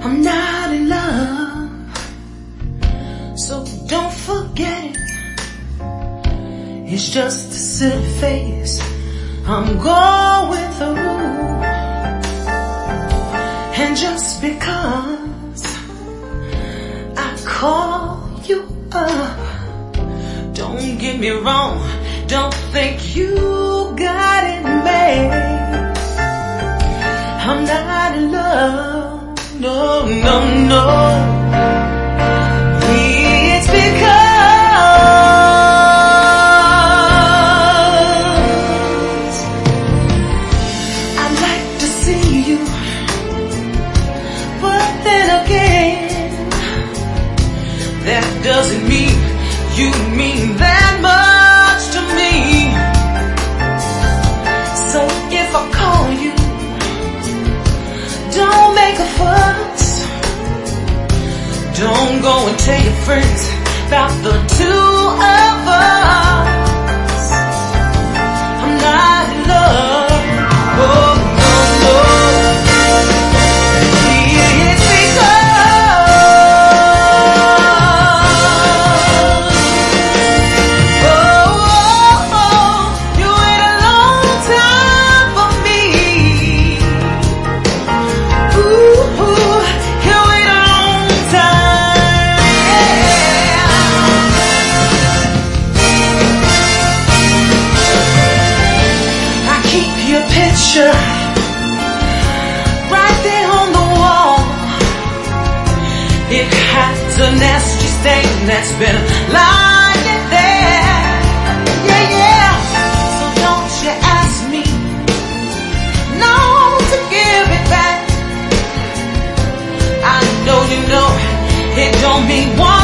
I'm not in love, so don't forget it. It's just a silly phase I'm going through. And just because I call you up, don't get me wrong, don't think you got it made. I'm not in love, no, no, no. It's because I'd like to see you, but then again, that doesn't mean you mean that much to me. So if I call you, don't make a fuss. Don't go and tell your friends about the two of us. I'm not in love, oh no, no. It's because you wait a long time for me. Ooh, you wait a long time, yeah. I keep your picture right there on the wall. It has a nasty stain that's been lying there. Yeah, yeah. So don't you ask me, no, to give it back. I know you know it don't mean one.